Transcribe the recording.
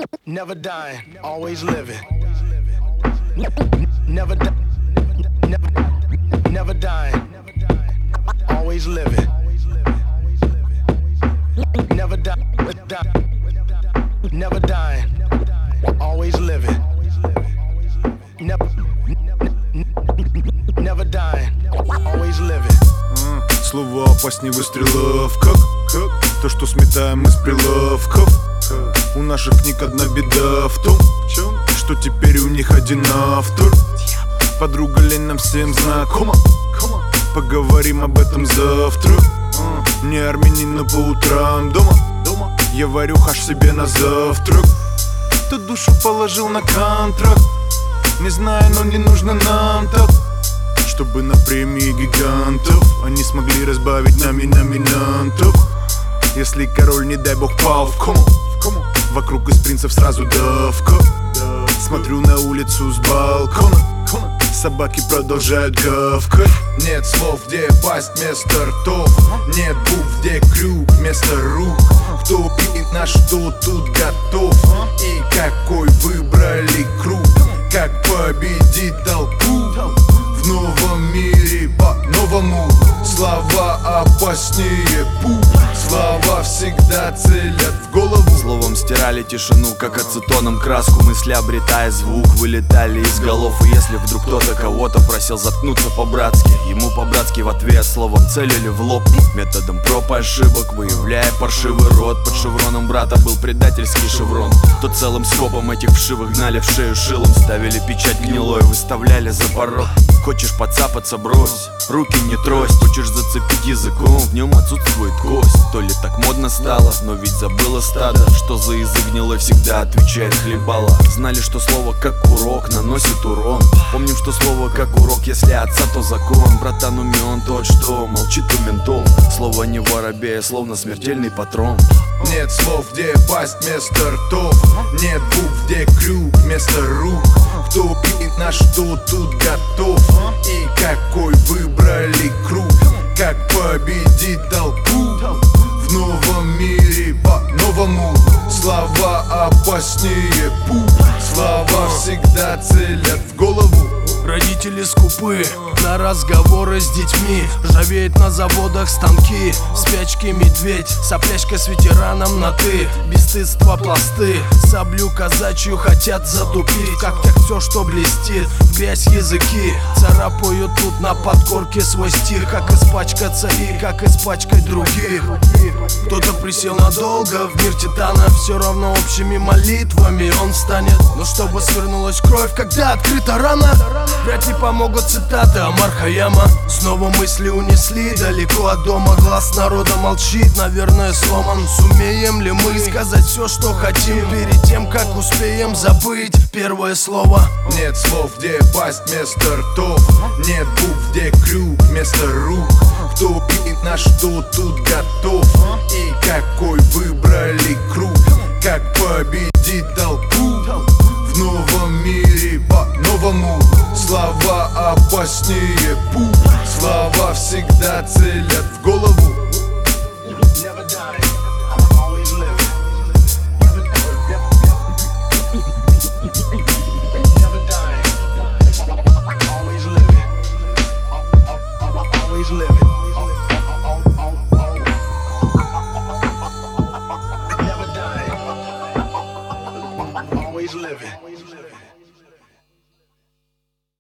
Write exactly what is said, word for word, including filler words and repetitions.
Never dying, always living. Never die, never, never dying, always living. Never die, never dying, always living. Never, never dying, always living. Слова опаснее выстрелов, как, как то, что сметаем из прилавков. У наших книг одна беда в том, что теперь у них один автор. Подруга лень нам всем знакома. Поговорим об этом завтра. Не армянин, но по утрам дома я варю хаш себе на завтрак. Кто душу положил на контракт, не знаю, но не нужно нам так, чтобы на премии гигантов они смогли разбавить нами номинантов. Если король, не дай бог, пал в кому, вокруг из принцев сразу давка. Смотрю на улицу с балкона, собаки продолжают гавкать. Нет слов, где пасть вместо ртов. Нет букв, где крюк вместо рук. Кто и на что тут готов. И какой выбрали круг. Как победить толпу в новом мире по-новому. Слова опаснее пух. Слова всегда целят в голову. Словом стирали тишину, как ацетоном краску. Мысли, обретая звук, вылетали из голов. И если вдруг кто-то кого-то просил заткнуться по-братски, ему по-братски в ответ словом целили в лоб. Методом проб и ошибок, выявляя паршивый рот. Под шевроном брата был предательский шеврон. То целым скопом этих вшивых гнали в шею шилом. Ставили печать гнилой, выставляли за порог. Хочешь подцапаться, брось, руки не трость. Хочешь зацепить языком, в нем отсутствует кость. То ли так модно стало, но ведь забыло стадо, что за язык гнилой всегда отвечает хлебало. Знали, что слово как урок наносит урон. Помним, что слово как урок, если отца, то закон. Братан умен тот, что молчит у ментов. Слово не воробей, словно смертельный патрон. Нет слов, где пасть вместо ртов. Нет букв, где крюк вместо рук. Кто и на что тут готов. И какой выбрали круг. Как победить толпу в новом мире по-новому. Слова опаснее пух. Слова всегда целят в голову. Родители скупы на разговоры с детьми. Ржавеют на заводах станки. В спячке медведь, соплячка с ветераном на ты. Бесстыдство пласты, саблю казачью хотят затупить. Как так все, что блестит, в грязь языки. Царапают тут на подкорке свой стих. Как испачкаться и как испачкать других. Кто-то присел надолго в мир титана. Все равно общими молитвами он станет. Но чтобы свернулась кровь, когда открыта рана, вряд ли помогут цитаты Омар Хайяма. Снова мысли унесли далеко от дома. Глаз народа молчит, наверное, сломан. Сумеем ли мы сказать все, что хотим, перед тем, как успеем забыть первое слово? Нет слов, где пасть вместо ртов. Нет букв, где крюк вместо рук. Кто и на что тут готов. И какой выбрали круг. Как победить толпу в новом мире по-новому. Слова опаснее пух. Слова всегда целят в голову. Never dying, always living. Never dying, always living. Always living. Never dying, always living.